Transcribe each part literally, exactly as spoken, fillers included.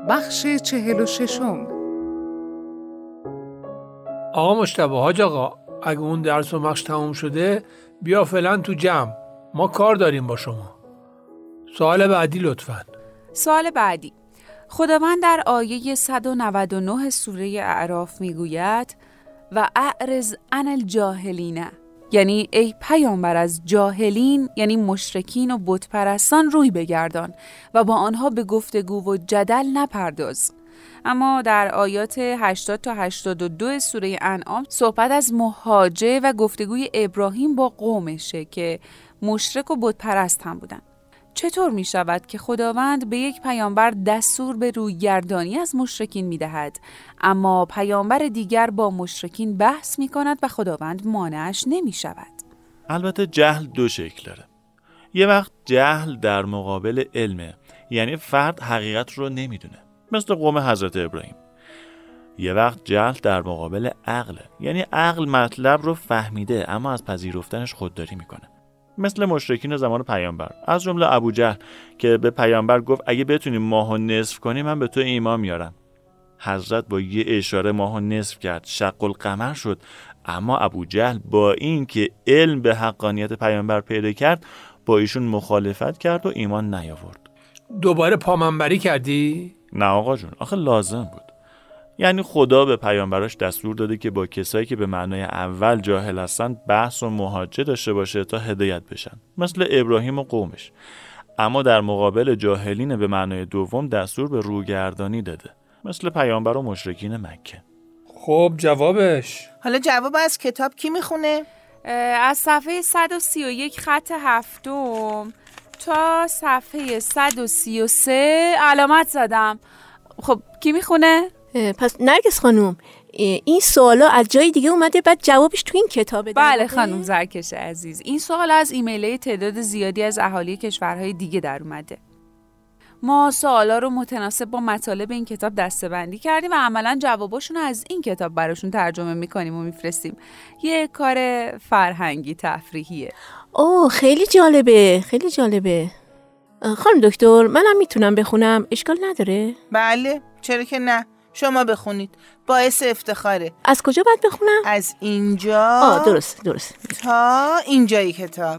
بخش چهل و ششم. آقا مجتبی، حاج آقا، اگه اون درس و مخش تموم شده بیا فعلا تو جمع، ما کار داریم با شما. سوال بعدی لطفاً. سوال بعدی. خداوند در آیه صد و نود و نه سوره اعراف میگوید و اعرض عن الجاهلین، یعنی ای پیامبر از جاهلین یعنی مشرکین و بت پرستان روی بگردان و با آنها به گفتگو و جدل نپرداز. اما در آیات هشتاد تا هشتاد و دو سوره انعام صحبت از محاجه و گفتگوی ابراهیم با قومشه که مشرک و بت پرست هم بودن. چطور می شود که خداوند به یک پیامبر دستور به رویگردانی از مشرکین می دهد، اما پیامبر دیگر با مشرکین بحث می کند و خداوند مانعش نمی شود؟ البته جهل دو شکل داره. یه وقت جهل در مقابل علمه، یعنی فرد حقیقت رو نمی دونه، مثل قوم حضرت ابراهیم. یه وقت جهل در مقابل عقله، یعنی عقل مطلب رو فهمیده اما از پذیرفتنش خودداری میکنه، مثل مشرکین زمان پیامبر، از جمله ابوجهل که به پیامبر گفت اگه بتونیم ماهو نصف کنی من به تو ایمان میارم. حضرت با یه اشاره ماهو نصف کرد، شق القمر شد، اما ابوجهل با این که علم به حقانیت پیامبر پیدا کرد با ایشون مخالفت کرد و ایمان نیاورد. دوباره پامنبری کردی؟ نه آقا جون، آخه لازم بود. یعنی خدا به پیامبراش دستور داده که با کسایی که به معنای اول جاهل هستن بحث و محاجه داشته باشه تا هدایت بشن، مثل ابراهیم و قومش. اما در مقابل جاهلین به معنای دوم دستور به روگردانی داده، مثل پیامبر و مشرکین مکه. خب جوابش؟ حالا جواب از کتاب کی میخونه؟ از صفحه صد و سی و یک خط هفتم تا صفحه صد و سی و سه علامت زدم. خب کی میخونه؟ پس نرگس خانوم، این سوالا از جای دیگه اومده بعد جوابش تو این کتابه؟ بله خانوم زرکش عزیز، این سوال از ایمیل‌های تعداد زیادی از اهالی کشورهای دیگه در اومده. ما سوالا رو متناسب با مطالب این کتاب دسته‌بندی کردیم و عملاً جواباشون رو از این کتاب براشون ترجمه می‌کنیم و می‌فرستیم. یه کار فرهنگی تفریحیه. اوه خیلی جالبه، خیلی جالبه. خانم دکتر، منم میتونم بخونم؟ اشکال نداره؟ بله، چرا که نه؟ شما بخونید، باعث افتخاره. از کجا باید بخونم؟ از اینجا آه درست درست تا اینجای کتاب.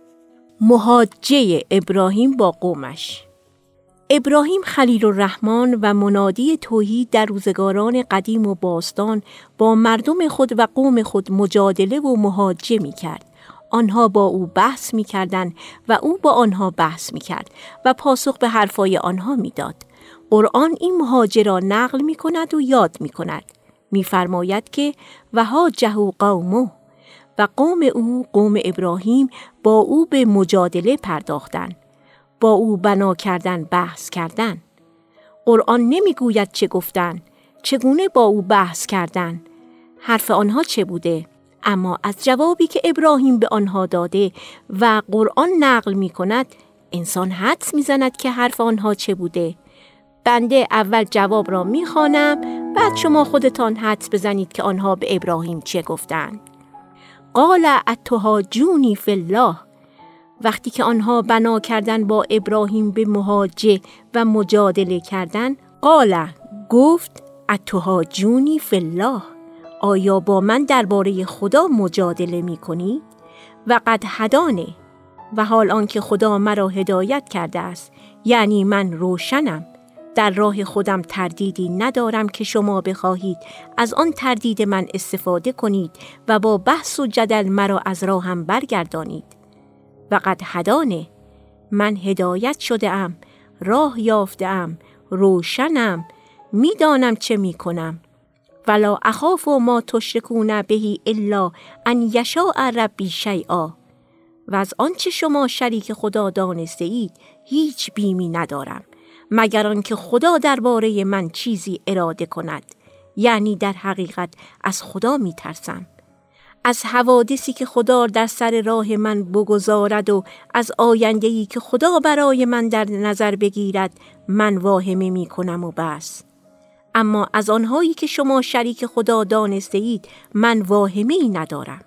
محاجه ابراهیم با قومش. ابراهیم خلیل الرحمن و منادی توحید در روزگاران قدیم و باستان با مردم خود و قوم خود مجادله و محاجه می کرد. آنها با او بحث می کردن و او با آنها بحث می کرد و پاسخ به حرفای آنها می داد. قرآن این محاجه را نقل می کند و یاد می کند. می فرماید که و حاجه قومه، و قوم او قوم ابراهیم با او به مجادله پرداختن، با او بنا کردن، بحث کردن. قرآن نمی گوید چه گفتن، چگونه با او بحث کردن، حرف آنها چه بوده، اما از جوابی که ابراهیم به آنها داده و قرآن نقل می کند انسان حدس می زند که حرف آنها چه بوده. بنده اول جواب را می خوانم، بعد شما خودتان حدس بزنید که آنها به ابراهیم چه گفتند. قال اتحاجونی فی الله، وقتی که آنها بنا کردن با ابراهیم به محاجه و مجادله کردن، قال گفت اتحاجونی فی الله، آیا با من درباره خدا مجادله می کنی؟ و قد هدانه، و حال آنکه خدا مرا هدایت کرده است، یعنی من روشنم، در راه خودم تردیدی ندارم که شما بخواهید از آن تردید من استفاده کنید و با بحث و جدل مرا از راهم برگردانید. و قد هدانه، من هدایت شده ام، راه یافته ام، روشنم، میدانم چه می کنم. ولا اخاف ما تشرکون بهی الا ان یشاء ربی شیئا، و از آنچه شما شریک خدا دانسته اید هیچ بیمی ندارم مگر آنکه خدا درباره من چیزی اراده کند، یعنی در حقیقت از خدا می ترسم، از حوادثی که خدا در سر راه من بگذارد و از آینده‌ای که خدا برای من در نظر بگیرد من واهمه می کنم و بس. اما از آنهایی که شما شریک خدا دانسته اید من واهمه‌ای ندارم.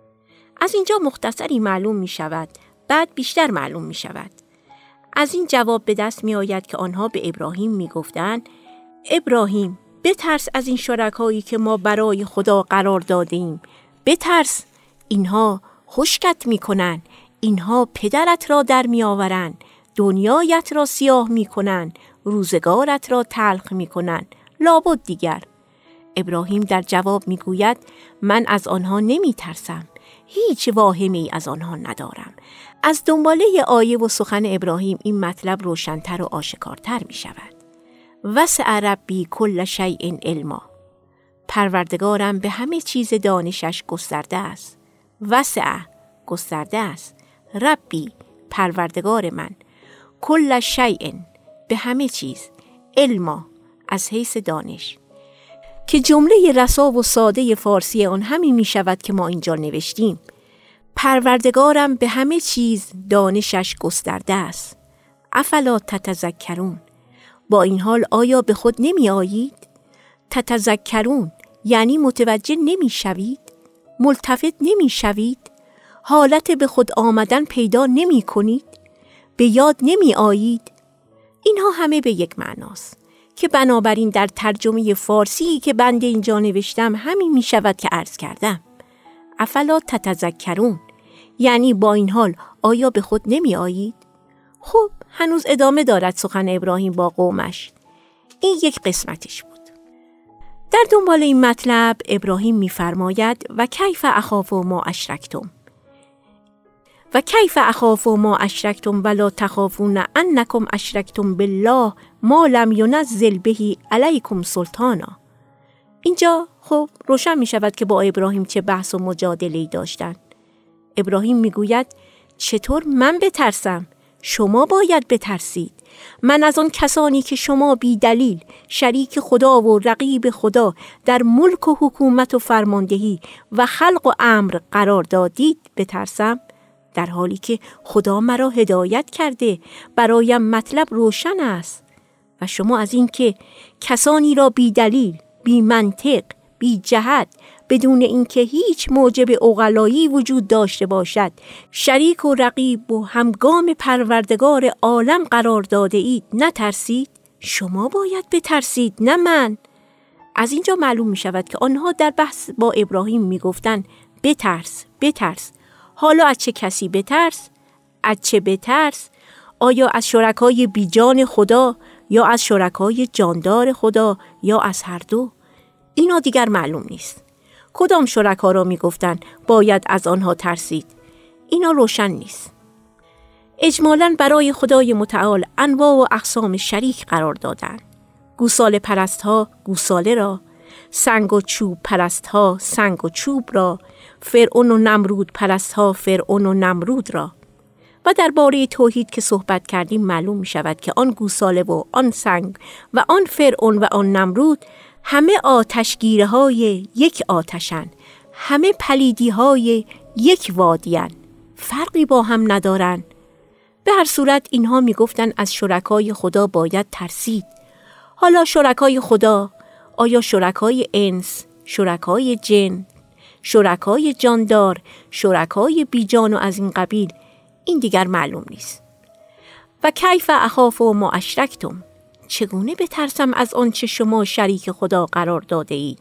از اینجا مختصری معلوم می شود، بعد بیشتر معلوم می شود. از این جواب به دست می آید که آنها به ابراهیم می گفتند ابراهیم بترس از این شرکایی که ما برای خدا قرار دادیم. بترس، اینها خشکت میکنن، اینها پدرت را در میآورن، دنیایت را سیاه میکنن، روزگارت را تلخ میکنن. لابد دیگر. ابراهیم در جواب میگوید من از آنها نمیترسم، هیچ واهمه‌ای از آنها ندارم. از دنباله آیه و سخن ابراهیم این مطلب روشن‌تر و آشکارتر می شود. وسع ربی کل شیء علما. پروردگارم به همه چیز دانشش گسترده است. وسع گسترده است. ربی پروردگار من. کل شیء به همه چیز. علما از حیث دانش. که جمله رسا و ساده فارسی آن همین می شود که ما اینجا نوشتیم. پروردگارم به همه چیز دانشش گسترده است. افلا تتذکرون. با این حال آیا به خود نمی آیید؟ تتذکرون یعنی متوجه نمی شوید؟ ملتفت نمی شوید؟ حالت به خود آمدن پیدا نمی کنید؟ به یاد نمی آیید؟ اینها همه به یک معناست که بنابراین در ترجمه فارسی که بنده اینجا نوشتم همین می شود که عرض کردم. افلا تتذکرون یعنی با این حال آیا به خود نمی آیید؟ خب هنوز ادامه دارد سخن ابراهیم با قومش. این یک قسمتش بود. در دنبال این مطلب ابراهیم می فرماید و کیف اخاف ما اشرکتم و کیف اخاف ما اشرکتم ولا تخافون انکم اشرکتم بالله ما لم ینزل به علیکم سلطانا. اینجا خب روشن می شود که با ابراهیم چه بحث و مجادله‌ای داشتند. ابراهیم می گوید چطور من بترسم؟ شما باید بترسید. من از آن کسانی که شما بی دلیل شریک خدا و رقیب خدا در ملک و حکومت و فرماندهی و خلق و امر قرار دادید بترسم، در حالی که خدا مرا هدایت کرده، برایم مطلب روشن است. و شما از این که کسانی را بی دلیل، بی منطق، بی جهت، بدون اینکه هیچ موجب عقلایی وجود داشته باشد، شریک و رقیب و همگام پروردگار عالم قرار داده اید، نترسید؟ شما باید بترسید، نه من. از اینجا معلوم می شود که آنها در بحث با ابراهیم می گفتن بترس، بترس. حالا از چه کسی بترس؟ از چه بترس؟ آیا از شرکای بیجان خدا یا از شرکای جاندار خدا یا از هر دو؟ اینا دیگر معلوم نیست. کدام شرکا را می گفتن باید از آنها ترسید؟ اینا روشن نیست. اجمالاً برای خدای متعال انواع و اقسام شریک قرار دادن. گوساله پرست ها گوساله را، سنگ و چوب پرست ها سنگ و چوب را، فرعون و نمرود پرست ها فرعون و نمرود را. و درباره توحید که صحبت کردیم معلوم می شود که آن گوساله و آن سنگ و آن فرعون و آن نمرود همه آتشگیره های یک آتشن، همه پلیدی های یک وادیان، فرقی با هم ندارن. به هر صورت اینها می گفتن از شرکای خدا باید ترسید. حالا شرکای خدا، آیا شرکای انس، شرکای جن، شرکای جاندار، شرکای بیجان و از این قبیل، این دیگر معلوم نیست. و کیف اخاف ما اشرکتم، چگونه بترسم از آنچه شما شریک خدا قرار داده اید؟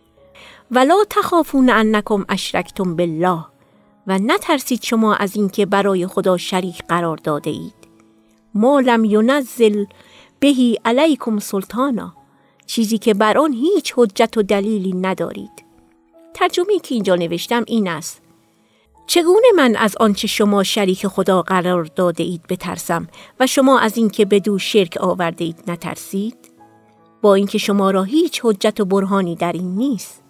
ولا تخافون انکم اشرکتم بالله، و نترسید شما از اینکه برای خدا شریک قرار داده اید. ما لم ینزل به علیکم سلطانا، چیزی که بر آن هیچ حجت و دلیلی ندارید. ترجمه‌ای که اینجا نوشتم این است: چگونه من از آنچه شما شریک خدا قرار داده اید بترسم و شما از اینکه بدو شرک آورده اید نترسید؟ با اینکه شما را هیچ حجت و برهانی در این نیست.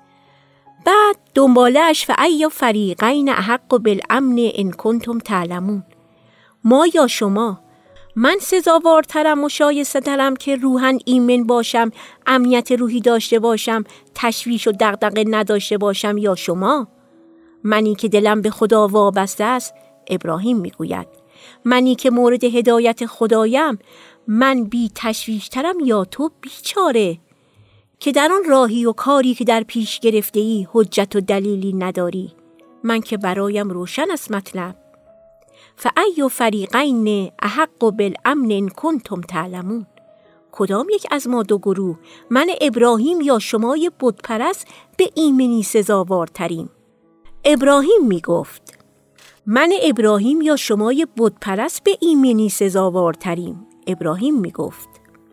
بعد دنباله‌اش فأی فریقین احق بالامن ان کنتم تعلمون. ما یا شما؟ من سزاوارترم و شایسته‌ترم که روحاً ایمن باشم، امنیت روحی داشته باشم، تشویش و دغدغه نداشته باشم، یا شما؟ منی که دلم به خدا وابسته است، ابراهیم میگوید، منی که مورد هدایت خدایم، من بی تشویشترم یا تو بیچاره که در آن راهی و کاری که در پیش گرفته ای حجت و دلیلی نداری؟ من که برایم روشن است مطلب. فأی فریقین احق بالامن ان کنتم تعلمون. کدام یک از ما دو گروه، من ابراهیم یا شمای بتپرست، به ایمنی سزاوارتریم؟ ابراهیم می گفت من ابراهیم یا شمای بتپرست به ایمنی سزاوارتریم. ابراهیم می گفت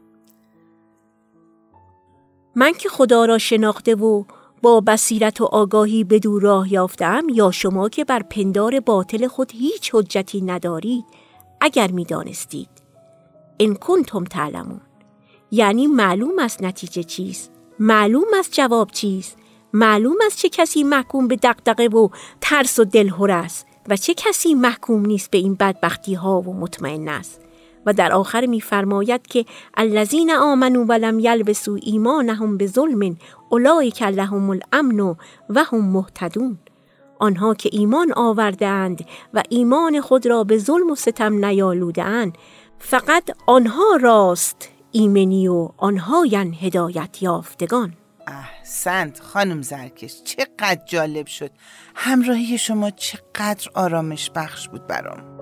من که خدا را شناخته و با بصیرت و آگاهی بدو راه یافتم، یا شما که بر پندار باطل خود هیچ حجتی ندارید، اگر می دانستید. ان کنتم تعلمون، یعنی معلوم است نتیجه چیست، معلوم است جواب چیست، معلوم است چه کسی محکوم به دغدغه و ترس و دلهره است و چه کسی محکوم نیست به این بدبختی ها و مطمئن است. و در آخر می فرماید که الذین آمنوا ولم یلبسوا ایمانهم بظلم اولئک لهم الامن و هم مهتدون. آنها که ایمان آورده‌اند و ایمان خود را به ظلم و ستم نیالوده‌اند، فقط آنها راست ایمنی و آنهایان هدایت یافتگان. احسنت خانم زرکش، چقدر جالب شد. همراهی شما چقدر آرامش بخش بود برام.